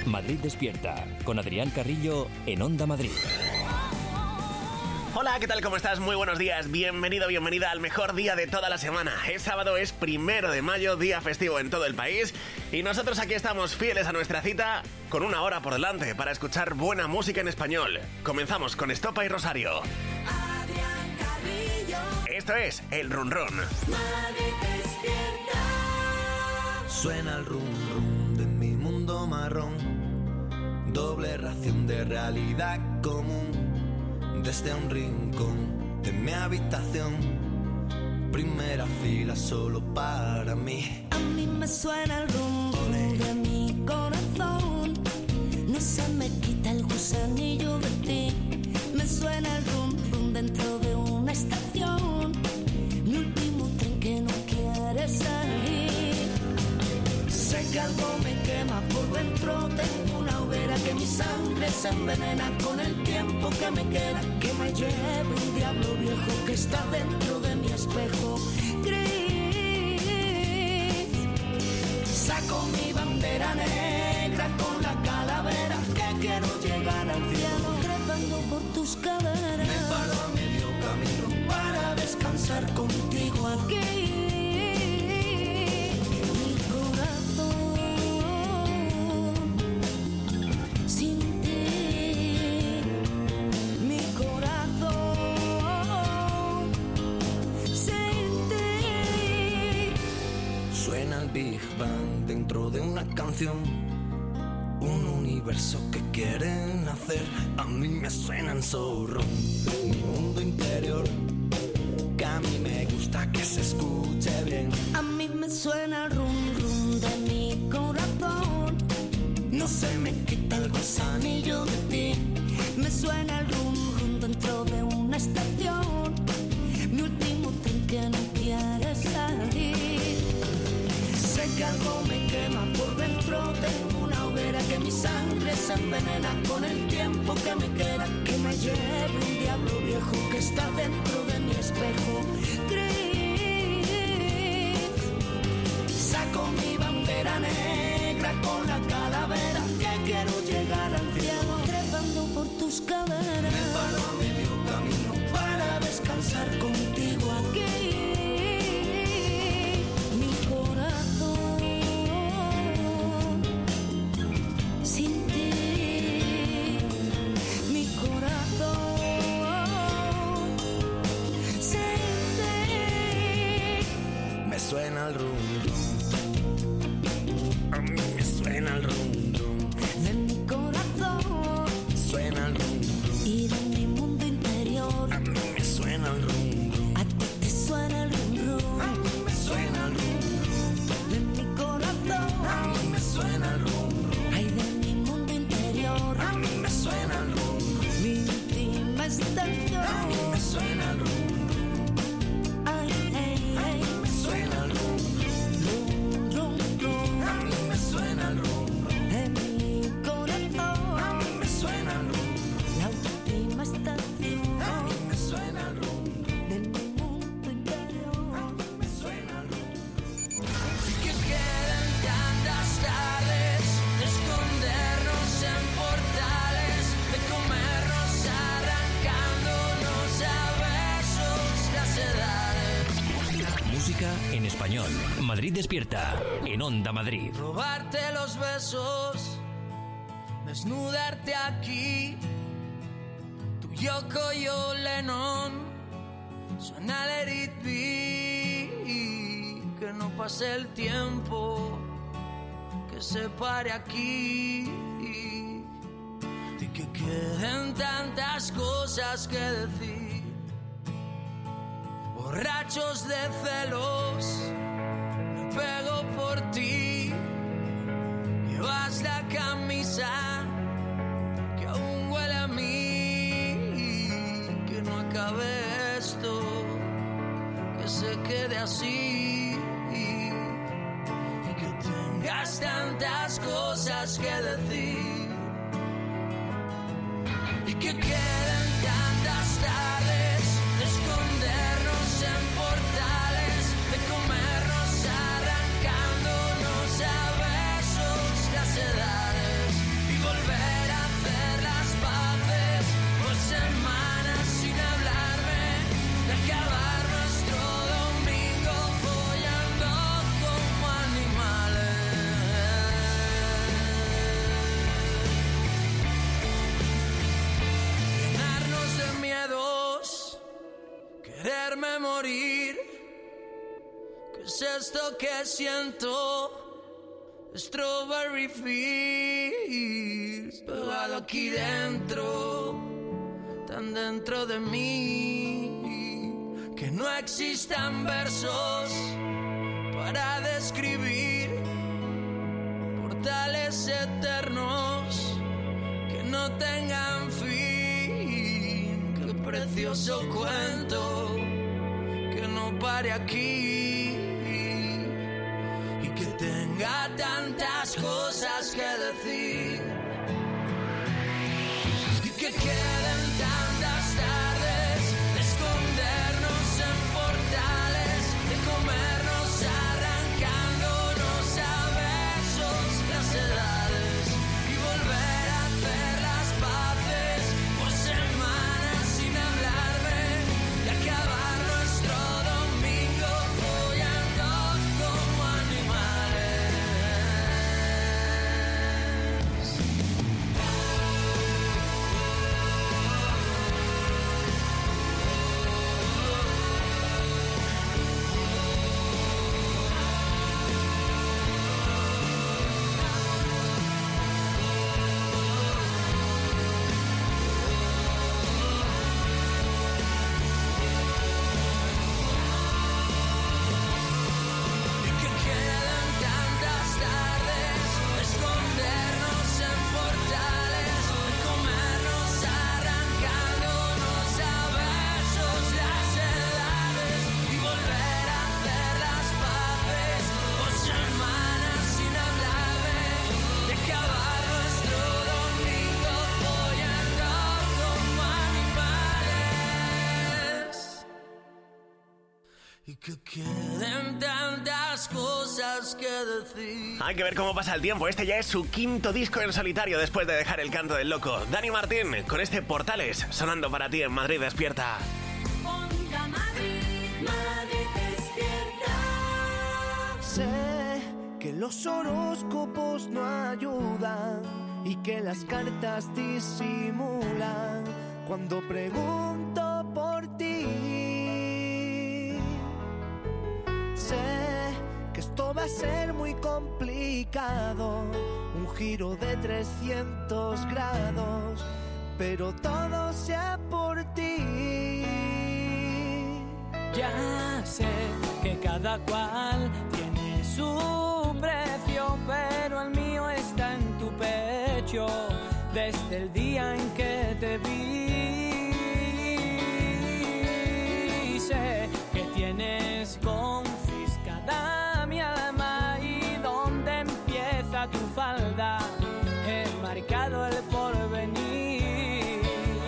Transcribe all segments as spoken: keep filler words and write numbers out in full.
Madrid Despierta, con Adrián Carrillo en Onda Madrid. Hola, ¿qué tal? ¿Cómo estás? Muy buenos días. Bienvenido, bienvenida al mejor día de toda la semana. Es sábado, es primero de mayo, día festivo en todo el país. Y nosotros aquí estamos fieles a nuestra cita, con una hora por delante para escuchar buena música en español. Comenzamos con Estopa y Rosario. Adrián Carrillo. Esto es El Run Run. Madrid Despierta. Suena el rum rum de mi mundo marrón. Doble ración de realidad común. Desde un rincón de mi habitación, primera fila solo para mí. A mí me suena el rum rum de mi corazón. No se me quita el gusanillo de ti. Me suena el rum rum dentro de una estación. Mi último tren que no quiere salir. Sé que algo me quema por dentro. Tengo una hoguera que mi sangre se envenena con el tiempo que me queda. Que me lleve un diablo viejo que está dentro de mi espejo gris. Saco mi bandera negra con la calavera que quiero llegar al cielo trepando por tus caderas. Me paro a medio camino para descansar contigo aquí. Big Bang dentro de una canción, un universo que quieren hacer. A mí me suenan zorro, mi mundo interior, que a mí me gusta que se escuche bien. A mí me suena el rum rum de mi corazón. No se me quita el gusanillo de ti. Me suena el rum rum dentro de una estación. Mi último tren que no quiere salir. Sé que algo me quema por dentro. Tengo una hoguera que mi sangre se envenena con el tiempo que me queda. Que me lleve un diablo viejo que está dentro de mi espejo gris. Saco mi bandera negra con la calavera que quiero llegar al cielo trepando por tus caderas. Me paro a medio camino para descansar contigo aquí. Suena el rum rum, a mí me suena el rum rum de mi corazón. Suena el rum rum y de mi mundo interior. A mí me suena el rum rum. A ti te suena el rum rum. A mí me suena el rum rum de mi corazón. A mí me suena el rum rum. Ay, de mi mundo interior. A mí me suena el rum rum. Mi última estación. A mí me suena el rum rum. En español, Madrid Despierta, en Onda Madrid. Robarte los besos, desnudarte aquí. Tu Yoko, yo Lennon, suena Let It Be. Que no pase el tiempo, que se pare aquí. Y que queden tantas cosas que decir. Borrachos de celos, me pego por ti. Llevas la camisa que aún huele a mí. Que no acabe esto, que se quede así. Y que tengas tantas cosas que decir. Y que queden tantas tardes de escondernos en portales, de comernos arrancándonos a besos las edades. quererme morir. ¿Qué es esto que siento? Strawberry Fields, pegado aquí dentro, tan dentro de mí, que no existan versos para describir portales eternos que no tengan fin. Qué precioso cuento que no pare aquí. Que tenga tantas cosas que decir y que queden tantas tardes de escondernos en portales, de comernos arrancándonos a besos las edades y volver a hacer las paces por semanas sin hablarme y acabar nuestro domingo follando como animales. Y que queden tantas cosas que decir. Hay que ver cómo pasa el tiempo. Este ya es su quinto disco en solitario después de dejar El Canto del Loco. Dani Martín, con este Portales, sonando para ti en Madrid Despierta. Onda Madrid, Madrid despierta. Sé que los horóscopos no ayudan y que las cartas disimulan cuando pregunto por ti. Sé que esto va a ser muy complicado, un giro de trescientos grados, pero todo sea por ti. Ya sé que cada cual tiene su precio, pero el mío está en tu pecho desde el día en que te vi. Sé que tienes confiscada mi alma y donde empieza tu falda he marcado el porvenir.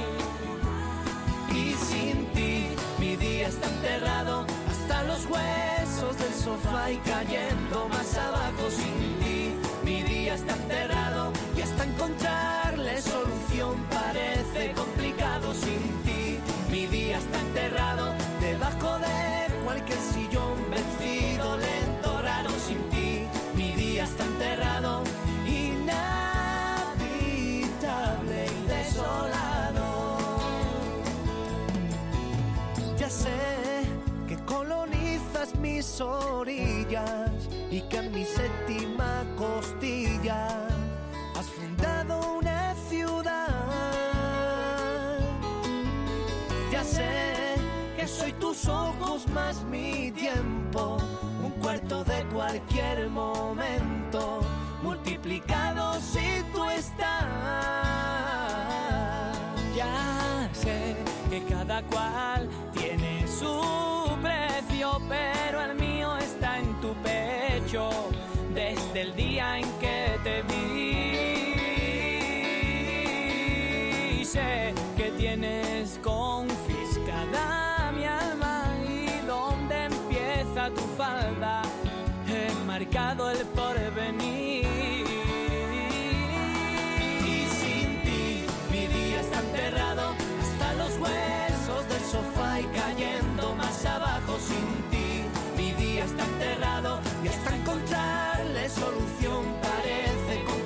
Y sin ti mi día está enterrado hasta los huesos del sofá y cayendo más abajo. Sin ti mi día está enterrado y hasta encontrarle solución parece complicado. Sin ti mi día está enterrado debajo de cualquier sillón vencido, lento, raro. Sin ti mi día está enterrado, inhabitable y desolado. Ya sé que colonizas mis orillas y que en mi séptima costilla has fundado una ciudad. Ya sé que soy tus ojos más mi tiempo, un cuarto de cualquier momento, multiplicado si tú estás. Ya sé que cada cual tiene su precio, pero el mío está en tu pecho desde el día en que te vi. Sé que tienes confiscada mi alma y donde empieza tu falda he marcado el porvenir. Y sin ti mi día está enterrado hasta los huesos del sofá y cayendo más abajo. Sin ti mi día está enterrado y hasta encontrarle solución parece complicado.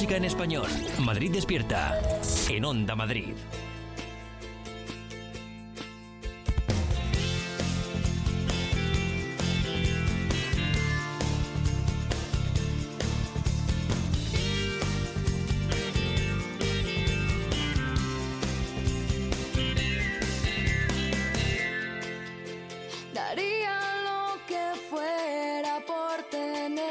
música en español. Madrid Despierta, en Onda Madrid. Daría lo que fuera por tener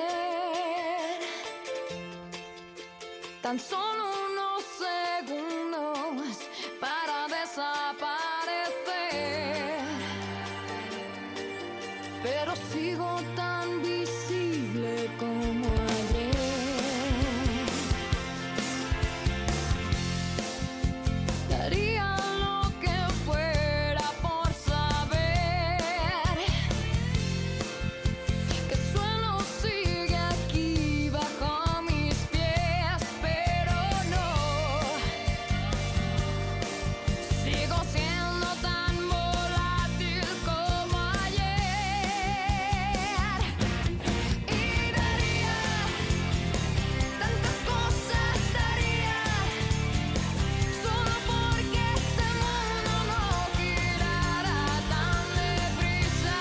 tan solo unos segundos para desaparecer, pero sigo tan visible como ayer. Daría lo que fuera por saber que el suelo sigue aquí bajo mis pies, pero no, sigo siendo tan volátil como ayer. Y daría tantas cosas, daría solo porque este mundo no girara tan deprisa.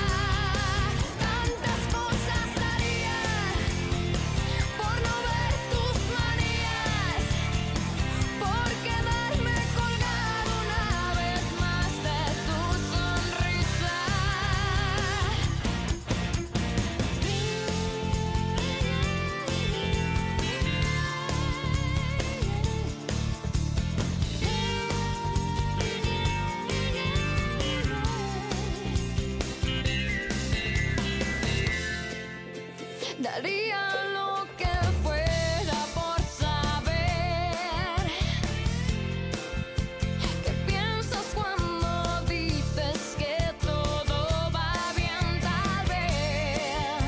Tantas cosas daría por no ver tus manías, por quedarme colgado una vez más de tu sonrisa. Daría lo que fuera por saber qué piensas cuando dices que todo va bien. Tal vez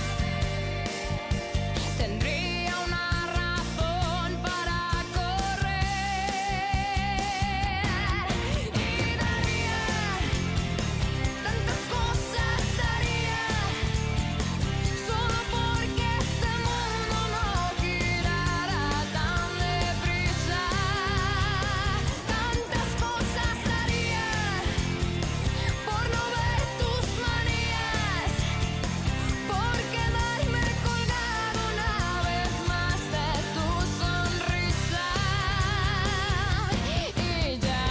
tendría una razón para correr. Y daría tantas cosas, daría solo porque este mundo no girara tan deprisa. Tantas cosas daría por no ver tus manías, por quedarme colgado una vez más de tu sonrisa. Y ya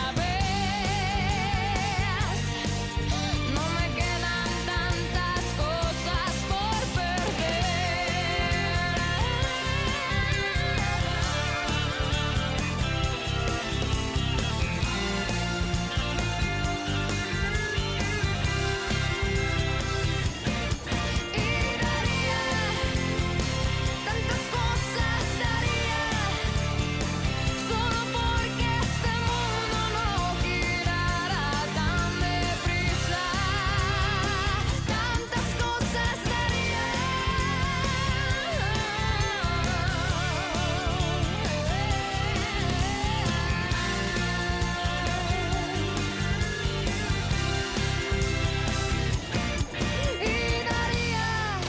ves, no me quedan tantas cosas por perder. Y daría tantas cosas, daría solo porque este mundo no girara tan deprisa. Tantas cosas daría. Y daría.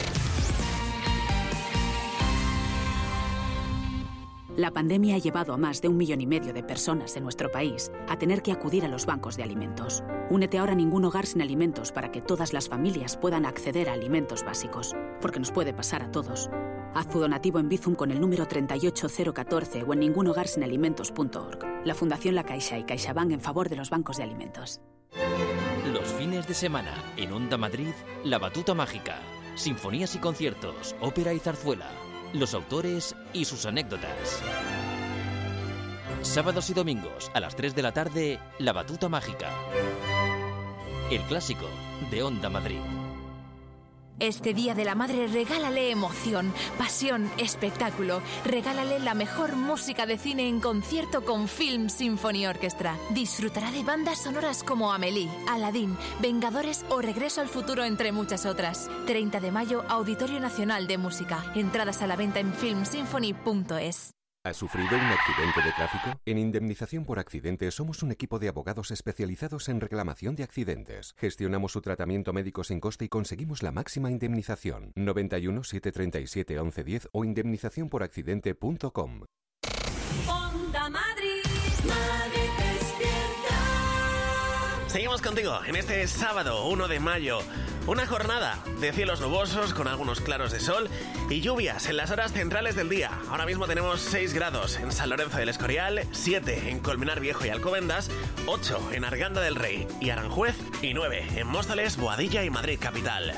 La pandemia ha llevado a más de un millón y medio de personas en nuestro país a tener que acudir a los bancos de alimentos. Únete ahora a Ningún Hogar Sin Alimentos para que todas las familias puedan acceder a alimentos básicos, porque nos puede pasar a todos. Haz tu donativo en Bizum con el número treinta y ocho cero catorce o en ningún hogar sin alimentos punto org. La Fundación La Caixa y CaixaBank en favor de los bancos de alimentos. Los fines de semana, en Onda Madrid, La Batuta Mágica. Sinfonías y conciertos, ópera y zarzuela. Los autores y sus anécdotas. Sábados y domingos, a las tres de la tarde, La Batuta Mágica. El clásico de Onda Madrid. Este Día de la Madre regálale emoción, pasión, espectáculo. Regálale la mejor música de cine en concierto con Film Symphony Orchestra. Disfrutará de bandas sonoras como Amélie, Aladdin, Vengadores o Regreso al Futuro, entre muchas otras. treinta de mayo, Auditorio Nacional de Música. Entradas a la venta en film symphony punto es. ¿Has sufrido un accidente de tráfico? En Indemnización por Accidentes somos un equipo de abogados especializados en reclamación de accidentes. Gestionamos su tratamiento médico sin coste y conseguimos la máxima indemnización. noventa y uno, setecientos treinta y siete, once diez o indemnización por accidente punto com. Onda Madrid, Madrid despierta. Seguimos contigo en este sábado uno de mayo. Una jornada de cielos nubosos con algunos claros de sol y lluvias en las horas centrales del día. Ahora mismo tenemos seis grados en San Lorenzo del Escorial, siete en Colmenar Viejo y Alcobendas, ocho en Arganda del Rey y Aranjuez y nueve en Móstoles, Boadilla y Madrid capital.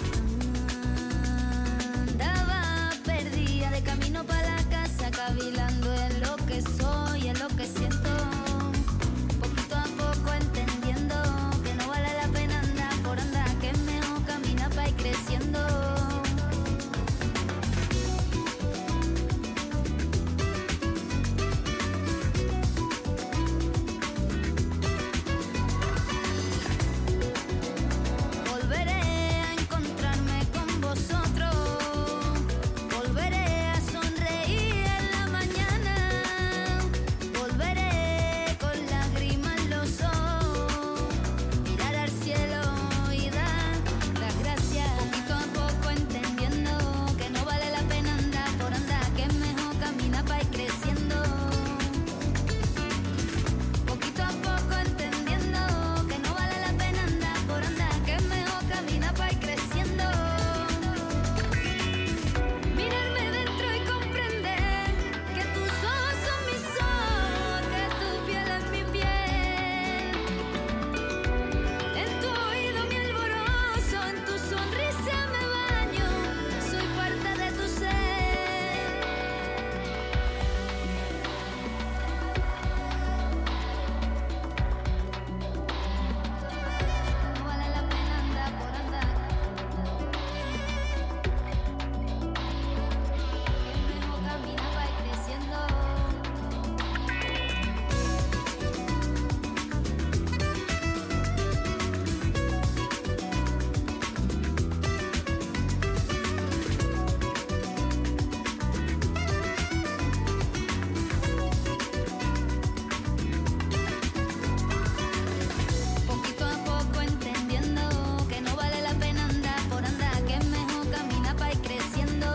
Andaba perdida de camino para la casa, cavilando en lo que soy, en lo que siento. Poquito a poco entendiendo que no vale la pena andar por andar, que es mejor caminar para ir creciendo. Volveré a encontrarme con vosotros, volveré a sonreír en la mañana, volveré con lágrimas en los ojos, mirar al cielo y dar las gracias. Poquito a poco entendiendo que no vale la pena andar por andar, que es mejor caminar para ir creciendo. Poquito a poco entendiendo que no vale la pena andar por andar, que es mejor caminar para ir creciendo. Mirarme dentro y comprender que tus ojos son mis ojos, que tu piel es mi piel. En tu oído mi alborozo, en tu sonrisa me baño, soy parte de tu ser. No vale la pena andar por andar, que es mejor caminar para ir creciendo. Poquito a poco entendiendo que no vale la pena andar por andar, que es mejor caminar para ir creciendo.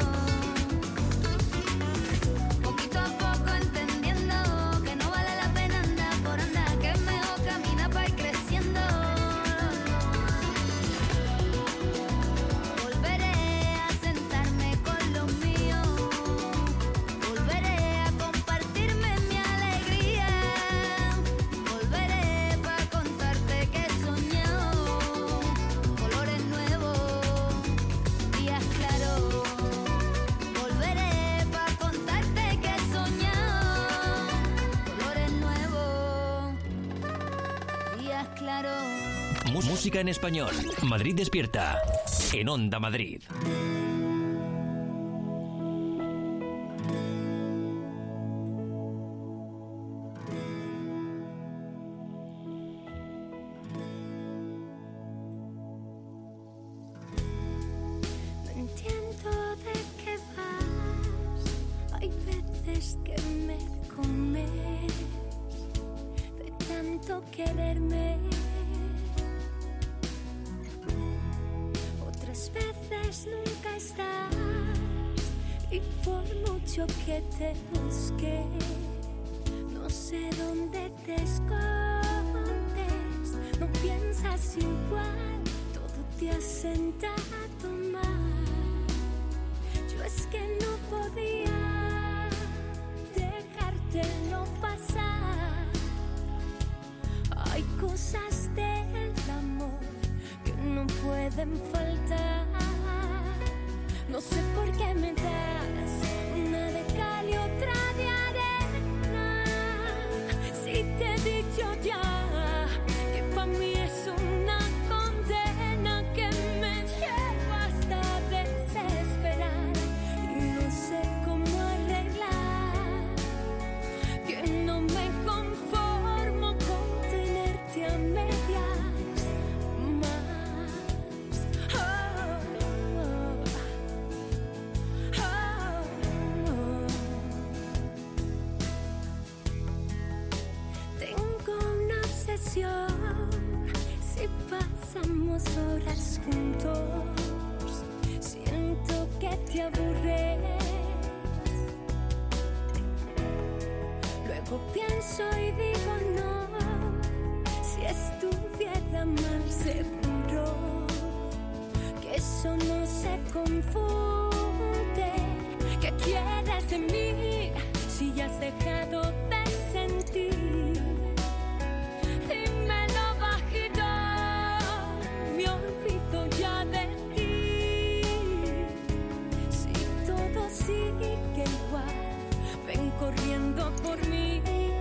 Poquito a poco entendiendo que no vale la pena andar por andar, que es mejor caminar para ir creciendo. Volveré a sentarme con los míos, volveré a compartirme mi alegría, volveré para contarte que he soñado colores nuevos, días claros. Volveré para contarte que he soñado colores nuevos, días claros. Mu- Música en español. Madrid despierta. En Onda Madrid. No entiendo de qué vas, hay veces que me comes, de tanto quererme. Otras veces nunca estás, y por mucho que te busque, no sé dónde te escondes. No piensas igual, todo te ha sentado mal. Yo es que no podía dejártelo pasar. Hay cosas del amor que no pueden faltar. No sé por qué me das una de cal y otra de arena. Si te he dicho ya que para mí es una condena que me lleva hasta desesperar y no sé cómo poco pienso y digo no. Si estuviera mal seguro que eso no se confunde. ¿Qué quieres de mí si ya has dejado de sentir? Dímelo bajito, me olvido ya de ti. Si todo sigue igual, ven corriendo por mí.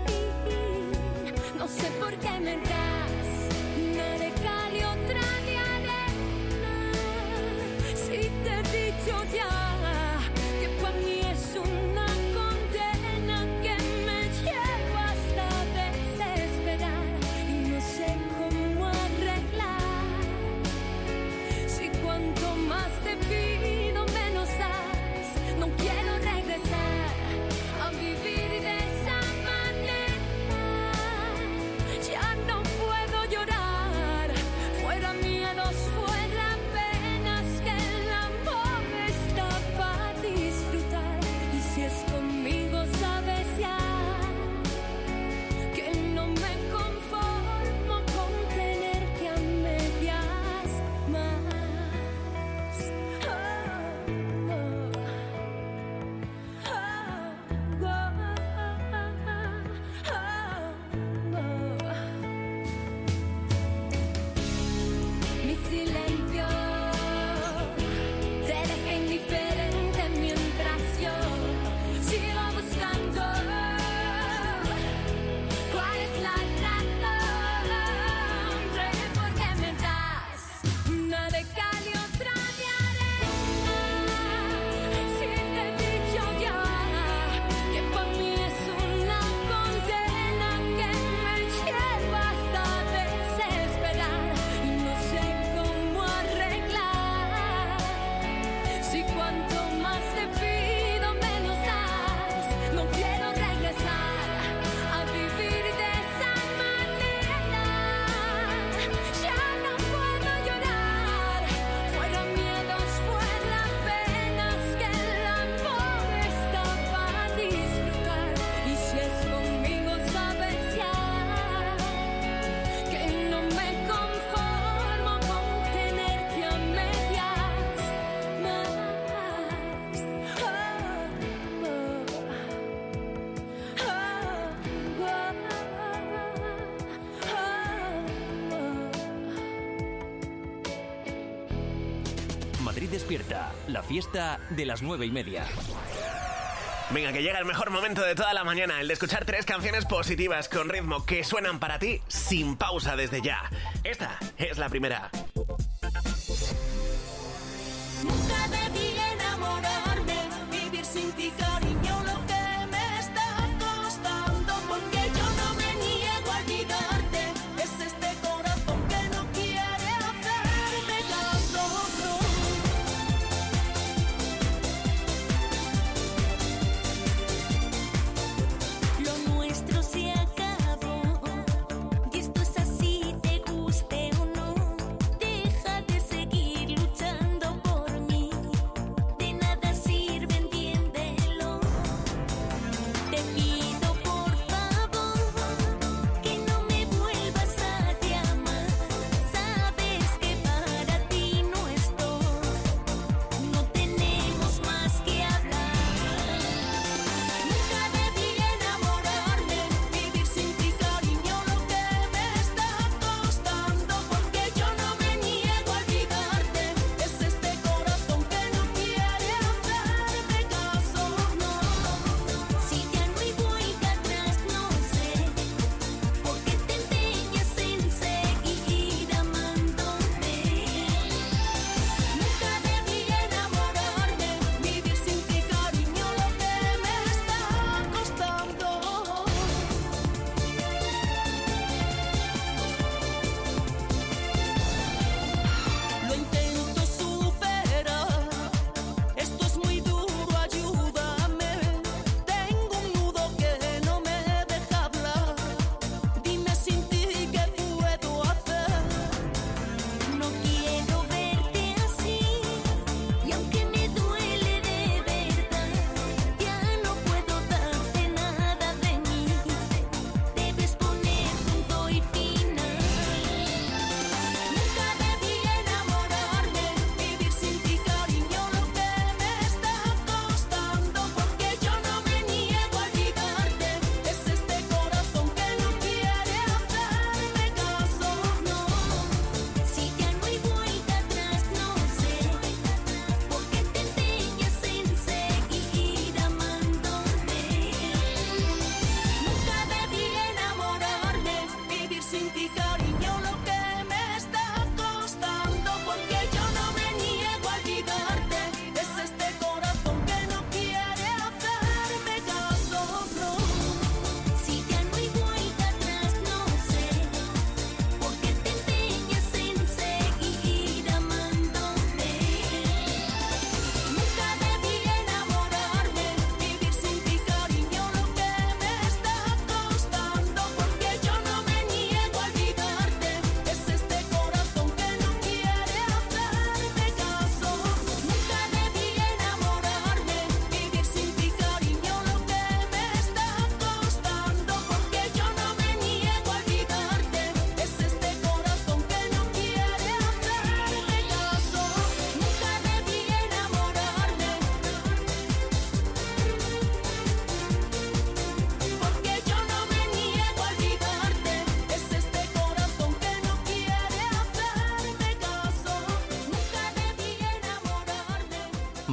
No sé por qué me das una de cal y otra de arena. Si te he dicho ya que para mí es una condena que me lleva hasta desesperar y no sé cómo arreglar. Si cuanto más te pido menos das, no quiero regresar a vivir de esa manera. Ya no puedo llorar, fuera miedos, fuera penas, que el amor está para disfrutar. Y si es conmigo sabes ya que no me conformo con tenerte a medias más. Oh, oh, oh, oh, oh, oh. Mi silencio te deja indiferente mientras yo sigo buscando cuál es la razón. Rey, ¿por qué me das una de cal y otra de arena? Si te he dicho ya que para mí es una condena que me lleva hasta desesperar y no sé cómo arreglar. Si cuanto más te pido menos das, no quiero regresar a vivir de esa manera. Ya no puedo llorar, fuera miedos, fuera penas, que el amor está para disfrutar. Y si es conmigo sabes ya que no me conformo con tenerte a medias más. Oh, oh, oh, Madrid despierta, la fiesta de las nueve y media. Venga, que llega el mejor momento de toda la mañana, el de escuchar tres canciones positivas con ritmo que suenan para ti sin pausa desde ya. Esta es la primera. Nunca debí enamorarme, vivir sin ti, cariño, lo que me está costando, porque yo no me niego a olvidarte. Es este corazón que no quiere hacerme caso. Lo nuestro se acabó, y esto es así, te guste o no. Te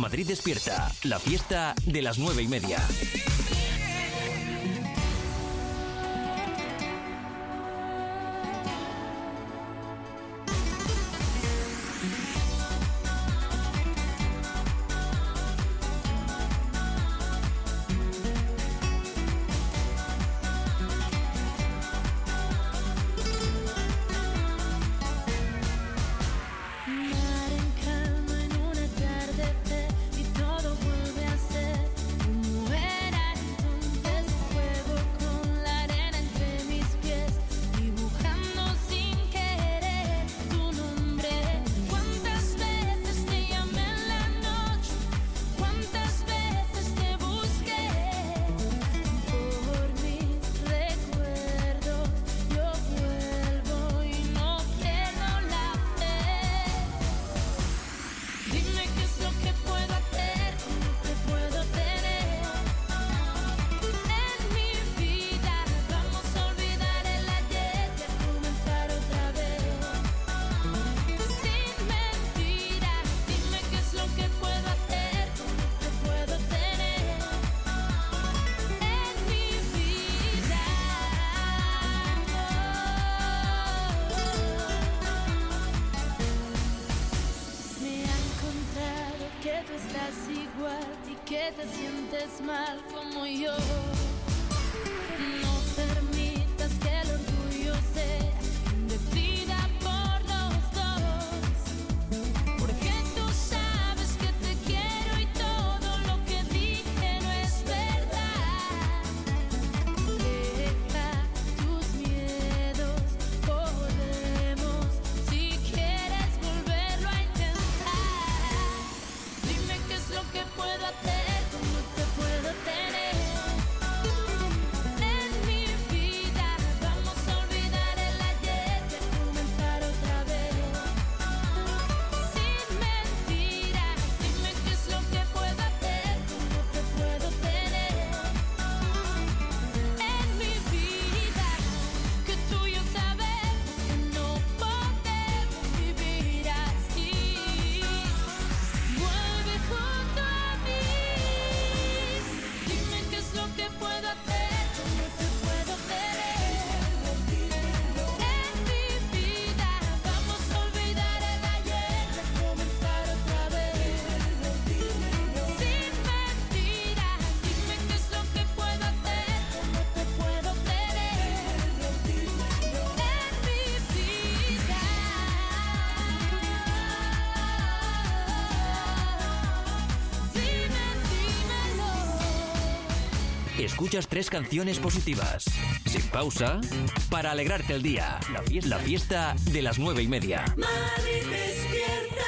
Madrid despierta, la fiesta de las nueve y media. Escuchas tres canciones positivas, sin pausa, para alegrarte el día. La fiesta, la fiesta de las nueve y media. Madrid despierta.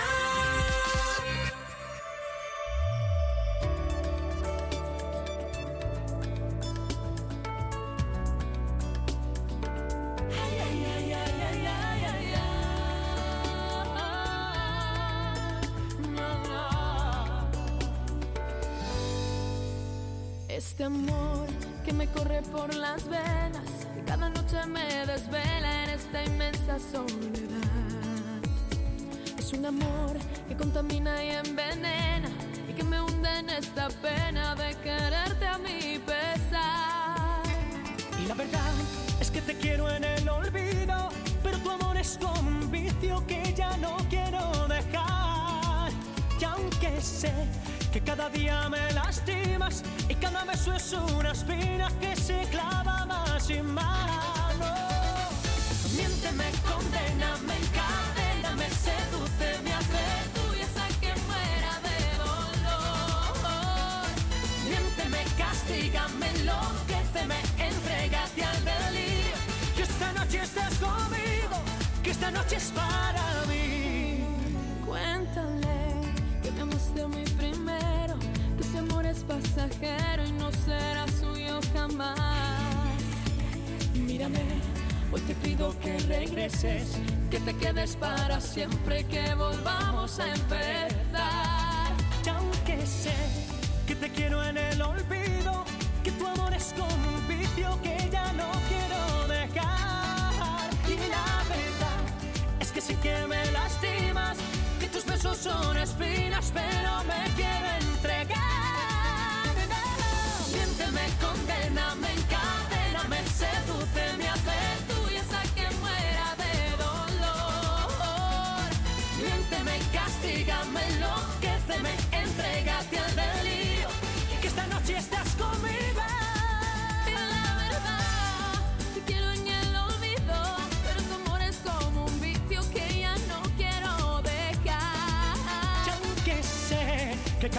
Este amor que me corre por las venas y cada noche me desvela en esta inmensa soledad. Es un amor que contamina y envenena y que me hunde en esta pena de quererte a mi pesar. Y la verdad es que te quiero en el olvido, pero tu amor es como un vicio que ya no quiero dejar. Y aunque sé que cada día me lastimas y cada beso es una espina que se clava más y más. No. Miénteme, condena, me encadena, me seduce, me hace tuya hasta que muera de dolor. Miénteme, castígame, enloquéceme, entrégate al delirio. Que esta noche estás conmigo, que esta noche es para mí. Cuéntale que me amaste a mí primero, que ese amor es pasajero y no será suyo jamás. Mírame, hoy te pido que regreses, que te quedes para siempre, que volvamos a empezar. Y aunque sé que te quiero en el olvido, que tu amor es como un vicio que ya no quiero dejar. Y la verdad es que sí que me lastimas, que tus besos son espinas, pero me quieres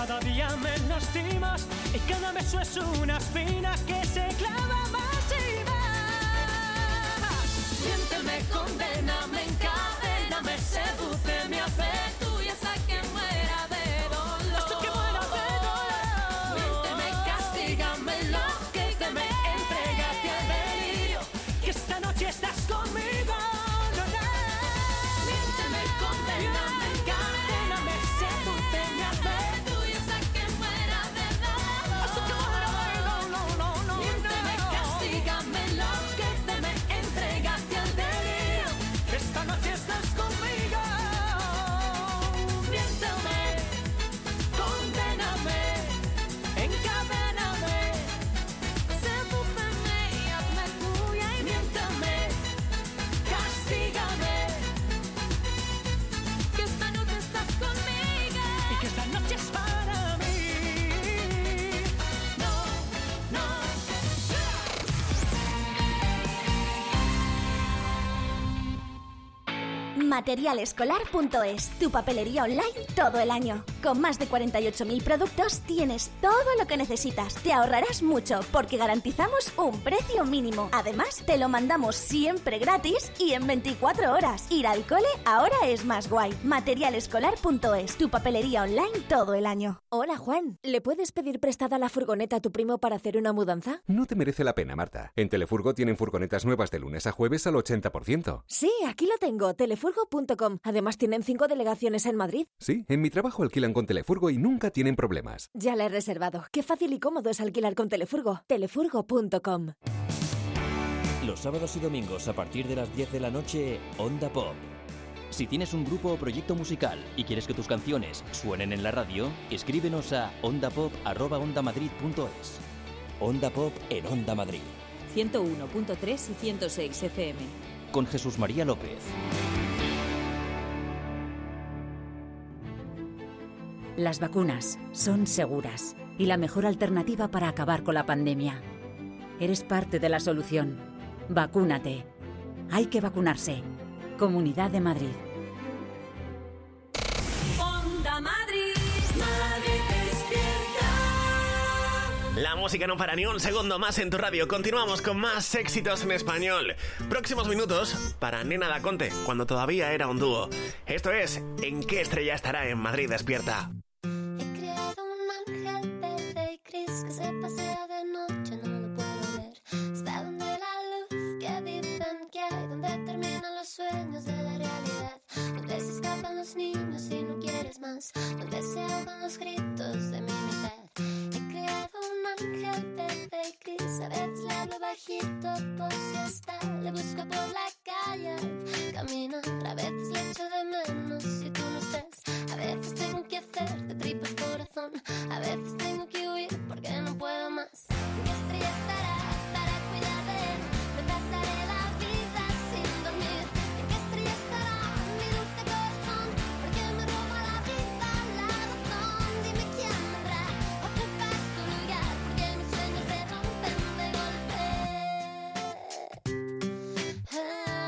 cada día me lastimas y cada beso es una espina que se clava más y más. Miénteme, condéname, encadéname, sedúceme, hace tuya hasta que muera de dolor. Hasta que muera de dolor. Miénteme, castígame, enloquéceme, entrégate al delirio, que esta noche estás conmigo. Miénteme, condéname, encadéname, sedúceme, hace tuya hasta que muera de dolor. Hasta que muera de dolor. Miénteme, castígame, enloquéceme, entrégate al delirio, esta noche estás conmigo. miénteme, condéname, Encadéname, sedúceme y hazme tuya y miéntame, castígame, que esta noche estás conmigo. y que esta noche es para mí. No, no. Materialescolar punto es, tu papelería online todo el año. Con más de cuarenta y ocho mil productos tienes todo lo que necesitas. Te ahorrarás mucho porque garantizamos un precio mínimo. Además, te lo mandamos siempre gratis y en veinticuatro horas. Ir al cole ahora es más guay. Materialescolar punto es, tu papelería online todo el año. Hola, Juan. ¿Le puedes pedir prestada la furgoneta a tu primo para hacer una mudanza? No te merece la pena, Marta. En Telefurgo tienen furgonetas nuevas de lunes a jueves al ochenta por ciento. Sí, aquí lo tengo, telefurgo punto com. Además tienen cinco delegaciones en Madrid. Sí, en mi trabajo alquilan con Telefurgo y nunca tienen problemas. Ya la he reservado. Qué fácil y cómodo es alquilar con Telefurgo. telefurgo punto com. Los sábados y domingos a partir de las diez de la noche, Onda Pop. Si tienes un grupo o proyecto musical y quieres que tus canciones suenen en la radio, escríbenos a ondapop arroba ondamadrid punto es. Onda Pop en Onda Madrid. ciento uno punto tres y ciento seis F M. Con Jesús María López. Las vacunas son seguras y la mejor alternativa para acabar con la pandemia. Eres parte de la solución. Vacúnate. Hay que vacunarse. Comunidad de Madrid. Onda Madrid, Madrid despierta. La música no para ni un segundo más en tu radio. Continuamos con más éxitos en español. Próximos minutos para Nena Da Conte, cuando todavía era un dúo. Esto es ¿En qué estrella estará en Madrid despierta? He creado un ángel verde y gris que se pasea de noche, no lo puedo ver. Está donde la luz que dicen que hay, donde terminan los sueños de la realidad, donde se escapan los niños y no quieres más, donde se ahogan los gritos de mi mitad. He creado un ángel verde y gris, a veces le hablo bajito por si está, le busco por la calle, caminar, a veces le echo de menos si tú no estés, a veces tengo que hacer de tripas corazón, a veces tengo que huir porque no puedo más. ¿En qué estrella estará para cuidar de él? Me pasaré la vida sin dormir. ¿En qué estrella estará mi dulce corazón? Porque me roba la vida, la razón. Dime quién vendrá a ocupar su lugar, porque mis sueños se rompen de golpe. Ah, ah,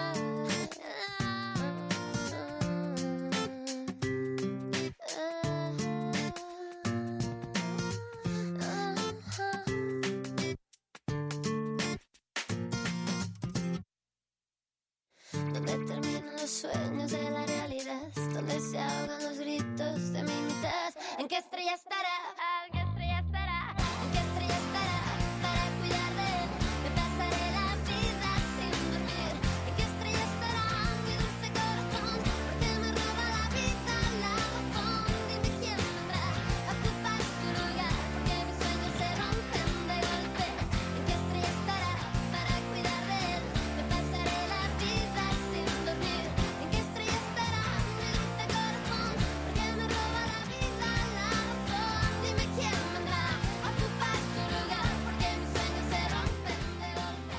donde terminan los sueños de la realidad, donde se ahogan los gritos de mi mitad. ¿En qué estrella estará? ¿En qué estrella estará? ¿En qué estrella estará para cuidar de él? Me pasaré la vida sin dormir. ¿En qué estrella estará mi dulce corazón? Porque me roba la vida, la razón. Dime quién vendrá a ocupar su lugar, porque mis sueños se rompen de golpe. ¿En qué estrella estará para cuidar de él? Me pasaré la vida sin dormir. ¿En qué estrella estará mi dulce corazón? Porque me roba la vida, la razón. Dime quién vendrá a ocupar su lugar, porque mis sueños se rompen de golpe.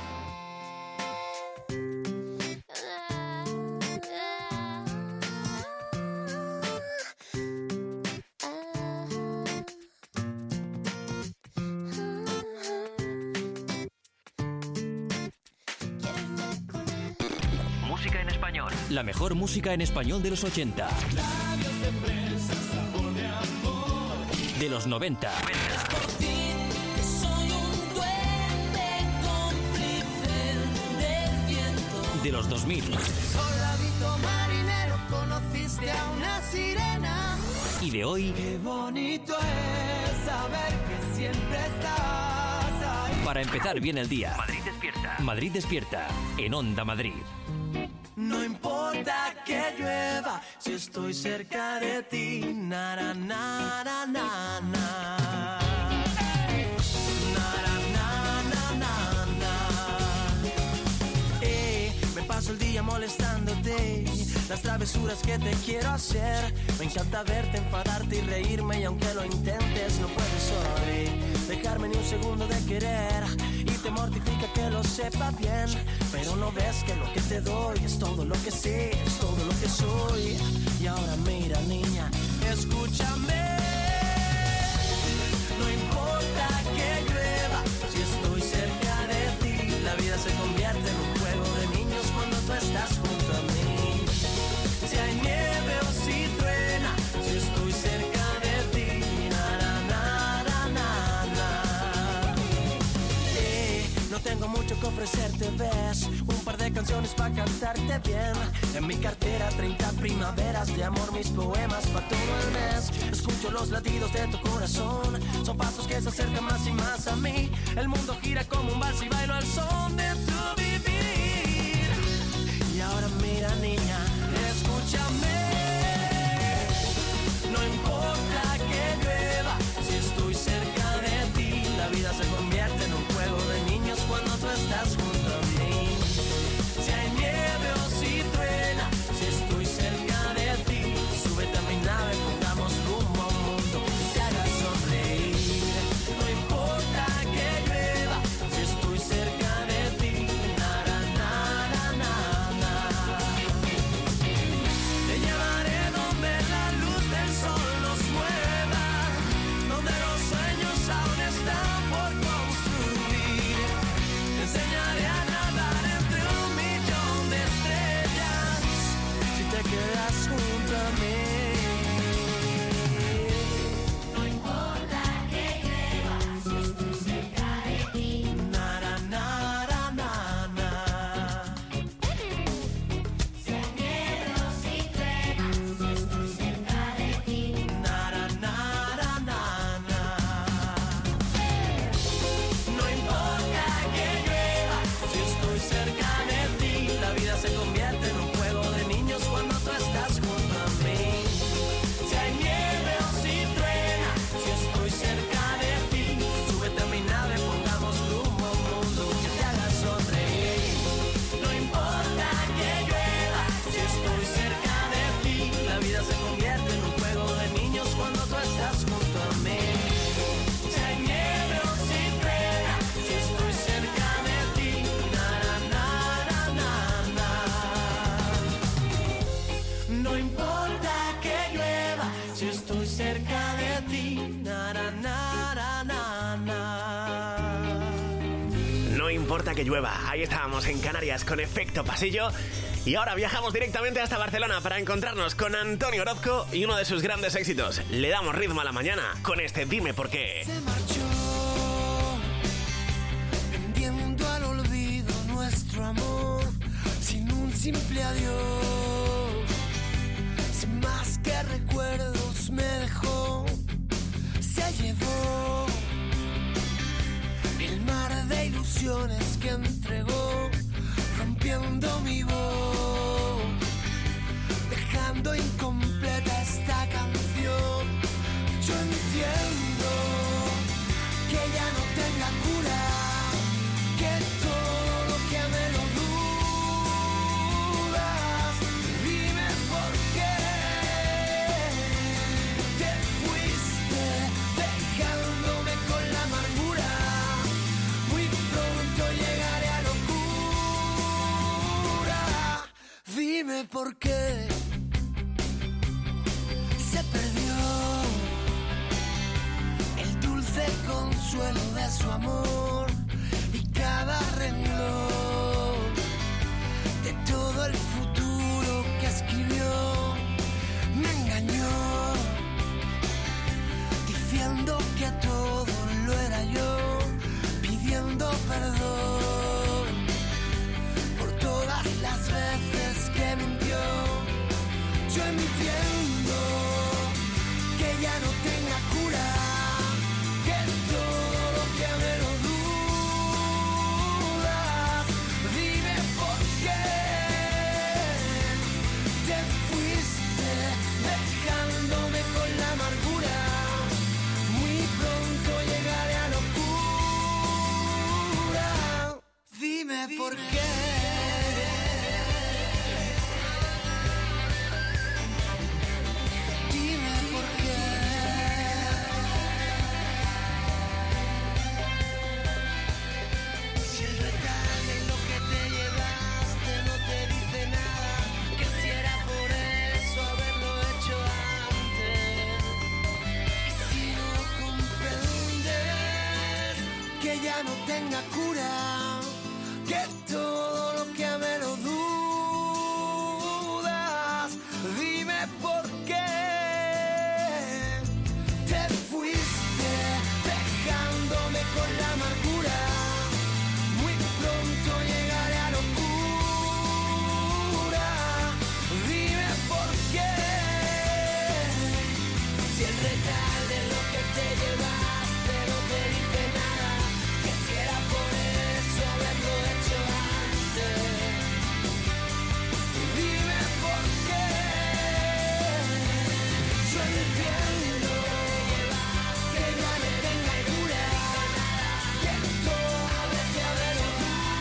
Música en español. La mejor música en español de los ochenta. Labios de fresa, sabor de amor. de los noventa. Soy un duende cómplice del viento. De los dos mil. Soldadito marinero, conociste a una sirena. Y de hoy. Qué bonito es saber que siempre estás ahí. Para empezar bien el día. Madrid despierta. Madrid despierta en Onda Madrid. No importa que llueva si estoy cerca de ti. Na, na, na, na, na, na. Paso el día molestándote, las travesuras que te quiero hacer. Me encanta verte, enfadarte y reírme, y aunque lo intentes no puedes hoy dejarme ni un segundo de querer. Y te mortifica que lo sepa bien, pero no ves que lo que te doy es todo lo que sé, es todo lo que soy. Y ahora mira, niña, escúchame. No importa que llueva si estoy cerca de ti. La vida se convierte en un juego de niños cuando tú estás junto a mí. Si hay nieve o si truena, si estoy cerca de ti. Na, na, na, na, na, na. Eh, no tengo mucho que ofrecerte, ves. Un par de canciones para cantarte bien. En mi cartera treinta primaveras de amor, mis poemas para todo el mes. Escucho los latidos de tu corazón, son pasos que se acercan más y más a mí. El mundo gira como un vals y bailo al son de tu vivir. Y ahora mira, niña, escúchame. No importa que llueva si estoy cerca de ti. La vida se convierte en un juego de niños cuando tú estás junto a mí. Si hay nieve o si truena, si estoy cerca de ti. Súbete a mi nave, pongamos rumbo a un mundo que te haga sonreír. No importa que llueva si estoy cerca de ti. Na, na, na, na, na, na. Te llevaré donde la luz del sol nos mueva, donde los sueños aún están por construir. Te enseñaré a nadar entre un millón de estrellas si te quedas junto a mí. No importa que llueva si estoy cerca de ti. Na, na, na, na, na, na. Si hay nieve o si truena, si estoy cerca de ti. Na, na, na, na, na, na. No importa que llueva si estoy cerca de ti. La vida se convierte en un juego de niños cuando tú estás junto a mí. Si hay nieve o si truena, si estoy cerca de ti. Súbete a mi nave, pongamos rumbo a un mundo que te haga sonreír. No importa que llueva si estoy cerca de ti. La vida se convierte en un juego de niños cuando tú estás junto a mí. Si hay nieve o si truena, si estoy cerca de ti. Na, na, na, na, na, na. No importa que llueva si estoy cerca de ti. Na, na, na, na, na, na. No importa que llueva. Ahí estábamos en Canarias con Efecto Pasillo. Y ahora viajamos directamente hasta Barcelona para encontrarnos con Antonio Orozco y uno de sus grandes éxitos. Le damos ritmo a la mañana con este Dime Por Qué. Se marchó, vendiendo al olvido nuestro amor, sin un simple adiós. Sin más que recuerdos me dejó, se llevó el mar de ilusiones que entregó, rompiendo mi voz, dejando incompleta esta canción. Yo entiendo que ya no tenga cura, que todo lo que me lo dudas. Dime por qué te fuiste dejándome con la amargura. Muy pronto llegaré a locura. Dime por qué se perdió el dulce consuelo de su amor, y cada renglón de todo el futuro que escribió me engañó, diciendo Dime por qué. Dime por qué. Si el retal de lo que te llevaste no te dice nada, que si era por eso haberlo hecho antes. Y si no comprendes que ya no tenga cura, que todo lo que amé lo dudas, dime por qué te fuiste dejándome con la amargura. Muy pronto llegaré a locura, dime por qué. Si el retal de lo que te llevaste no te dice nada, que si era por eso haberlo hecho antes. Dime por qué. Yo entiendo que ya no tenga cura, que todo lo que haberlo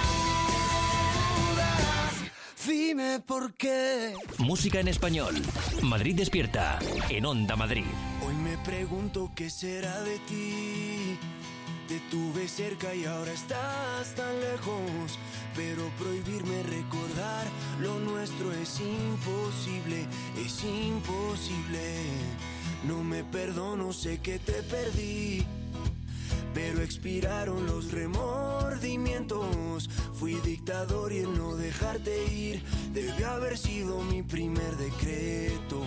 dudas. Dime por qué. Música en español. Madrid despierta. En Onda Madrid. Hoy me pregunto qué será de ti. Te tuve cerca y ahora estás tan lejos. Pero prohibirme recordar lo nuestro es imposible, es imposible. No me perdono, sé que te perdí, pero expiraron los remordimientos. Fui dictador y el no dejarte ir debió haber sido mi primer decreto.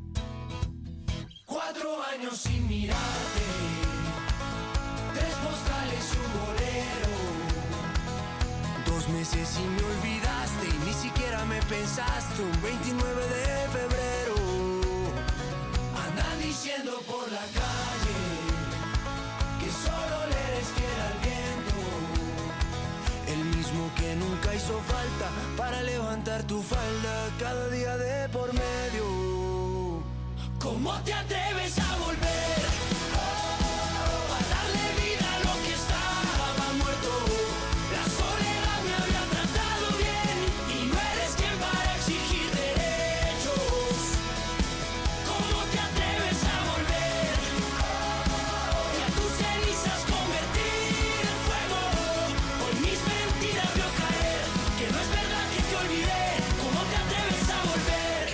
Cuatro años sin mirarte, tres postales y un bolero. Dos meses y me olvidaste y ni siquiera me pensaste. Un veintinueve de febrero andan diciendo por la calle que solo le eres fiel al viento, el mismo que nunca hizo falta para levantar tu falda cada día de por medio. ¿Cómo te atreves a volver? A darle vida a lo que estaba muerto. La soledad me había tratado bien y no eres quien para exigir derechos. ¿Cómo te atreves a volver? Y a tus cenizas convertir en fuego. Hoy mis mentiras veo caer, que no es verdad que te olvidé. ¿Cómo te atreves a volver?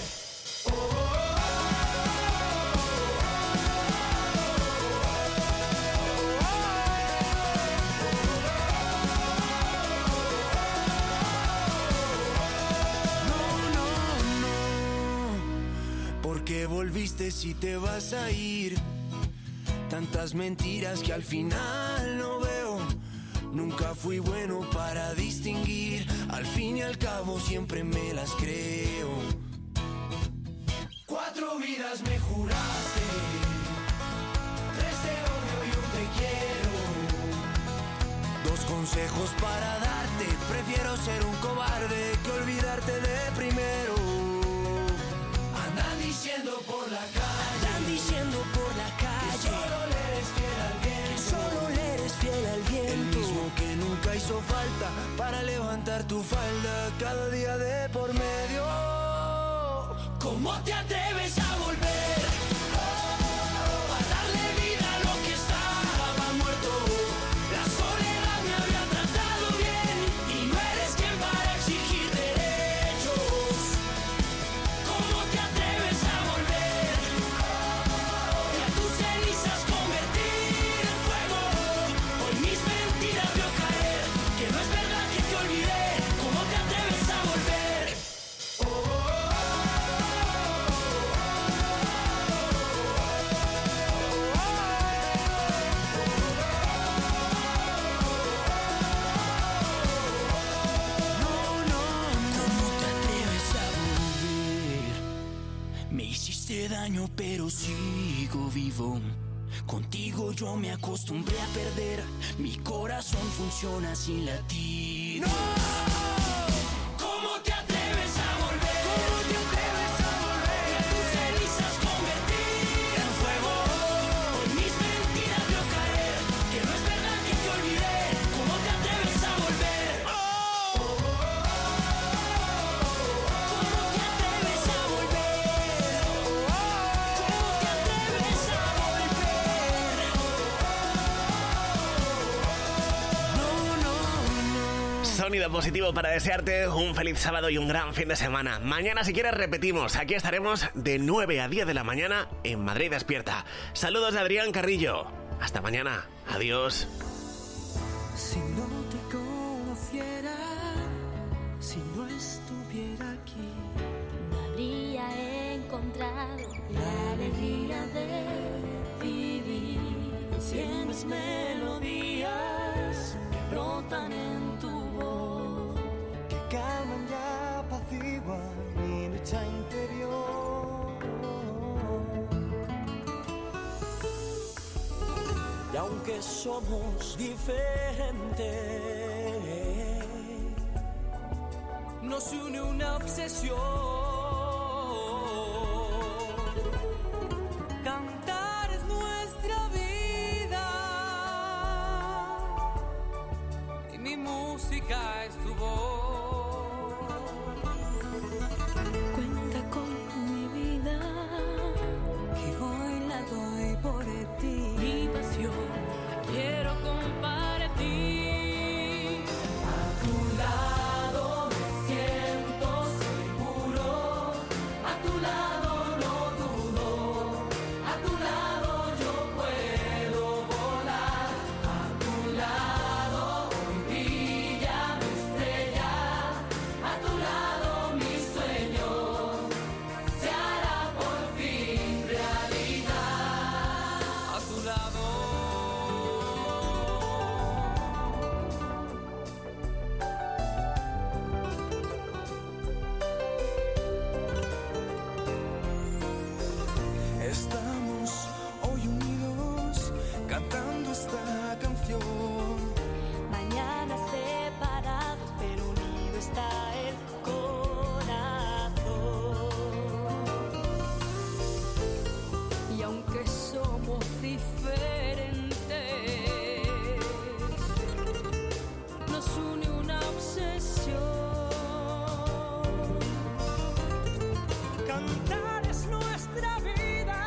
¿Por qué volviste si te vas a ir? Tantas mentiras que al final no veo. Nunca fui bueno para distinguir. Al fin y al cabo siempre me las creo. Cuatro vidas me juraste, tres te odio y un te quiero. Dos consejos para darte, prefiero ser un cobarde que olvidarte de primero. Andan diciendo por la calle, andan diciendo por la calle, que solo le eres fiel al viento, que solo le eres fiel al viento, el mismo que nunca hizo falta para levantar tu falda cada día de por medio. ¿Cómo te atreves a volver? A darle vida a lo que estaba muerto. La soledad me había tratado bien y no eres quien para exigir derechos. ¿Cómo te atreves a volver? Y a tus cenizas convertir en fuego. Hoy mis mentiras veo caer, que no es verdad que te olvidé. ¿Cómo te atreves a volver? Daño, pero sigo vivo. Contigo yo me acostumbré a perder. Mi corazón funciona sin latir. ¡No! ¿Cómo te atreves a volver? ¿Cómo te atreves a volver? Y a tus cenizas convertir en fuego. Hoy mis mentiras veo caer, que no es verdad que te olvidé. ¿Cómo te atreves a volver? ¡Oh! sonido positivo para desearte un feliz sábado y un gran fin de semana. Mañana, si quieres, repetimos. Aquí estaremos de nueve a diez de la mañana en Madrid Despierta. Saludos de Adrián Carrillo. Hasta mañana. Adiós. Si no te conociera, si no estuviera aquí, no habría encontrado la alegría de vivir. Sientes melodías que brotan en tu voz, que calman y apaciguan mi lucha interior. Y aunque somos diferentes, nos une una obsesión. Cantar es nuestra vida y mi música es tu voz. Cuenta con mi vida, que hoy la doy por ti. mi pasión, la quiero compartir. A tu lado me siento seguro, a tu lado no dudo, a tu lado yo puedo volar, a tu lado hoy brilla mi estrella, a tu lado mi sueño se hará por fin realidad. A tu lado. Estamos hoy unidos cantando esta canción. Mañana separados, pero unido está el corazón. Y aunque somos diferentes, nos une una obsesión. Cantar es nuestra vida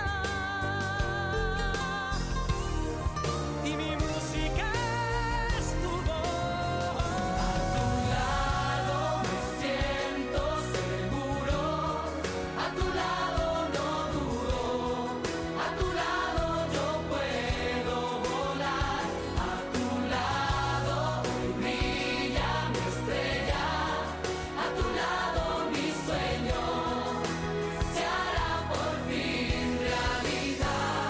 y mi música es tu voz. A tu lado me siento seguro, a tu lado no dudo, a tu lado yo puedo volar, a tu lado hoy brilla mi estrella, a tu lado mi sueño se hará por fin realidad.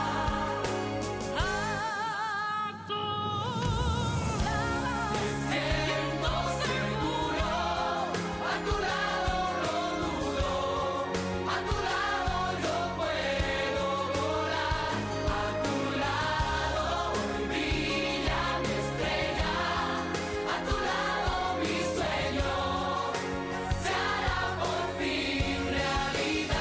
A tu lado me siento seguro, a tu lado no dudo, a tu lado yo puedo volar, a tu lado hoy brilla mi estrella, a tu lado mi sueño se hará por fin realidad.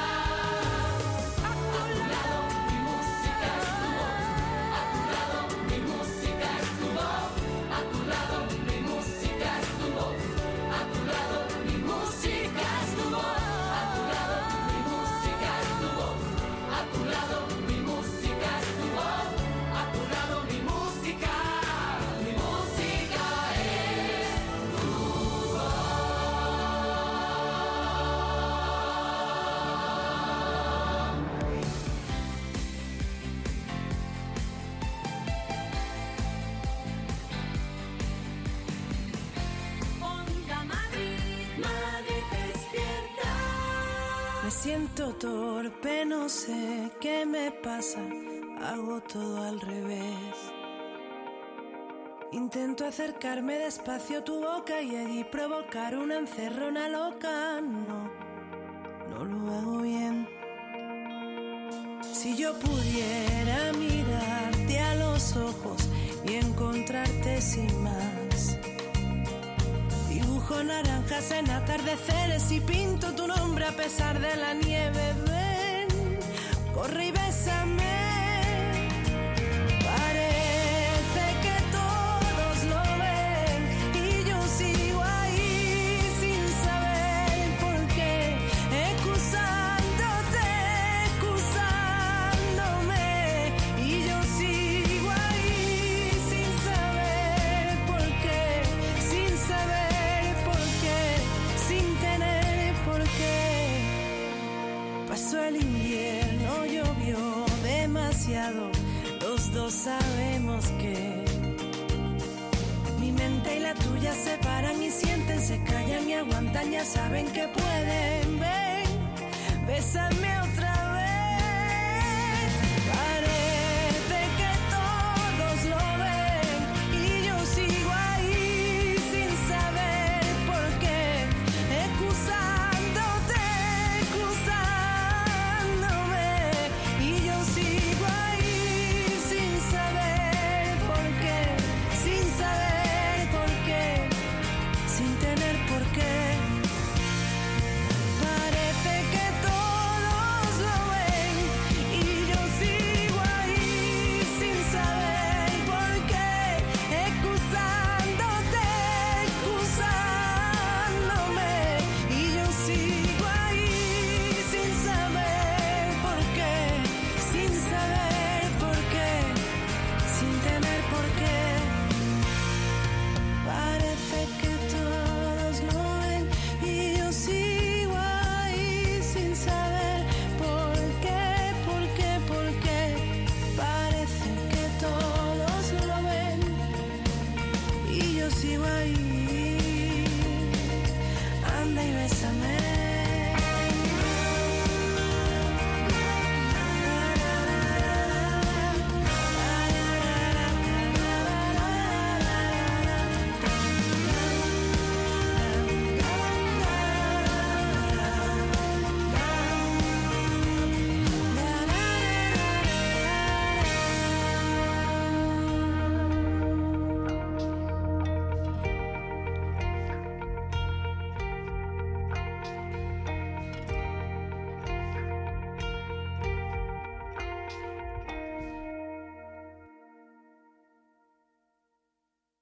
A tu lado mi música es tu voz, a tu lado mi música es tu voz, a tu lado mi música es tu voz, a tu lado mi música es tu voz, a tu lado mi música es tu voz, a tu lado mi música es tu voz, a tu lado mi música, mi música es tu voz. Onda Madrid, Madrid Despierta. Me siento torpe, no sé qué me pasa, hago todo al revés. Intento acercarme despacio a tu boca y allí provocar una encerrona loca. No, no lo hago bien. Si yo pudiera mirarte a los ojos y encontrarte sin más, dibujo naranjas en atardeceres y pinto tu nombre a pesar de la nieve. Ven, corre y bésame. Parece que todos lo ven y yo sigo ahí sin saber por qué, excusándote, excusándome, y yo sigo ahí sin saber por qué, sin saber sabemos que mi mente y la tuya se paran y sienten, se callan y aguantan, ya saben que pueden. Ven, bésame otra vez. Parece que todos lo ven y yo sigo ahí sin saber por qué, excusándote, excusándome, y yo sigo ahí sin saber por qué, sin saber por qué, sin tener por qué. Parece que todos lo ven y yo sigo ahí sin saber por qué, excusándote, excusándome, y yo sigo ahí sin saber por qué, sin saber por qué, sin tener por qué. Parece que todos lo ven y yo sigo ahí sin saber por qué, por qué, por qué. Parece que todos lo ven y yo sigo ahí. Anda y bésame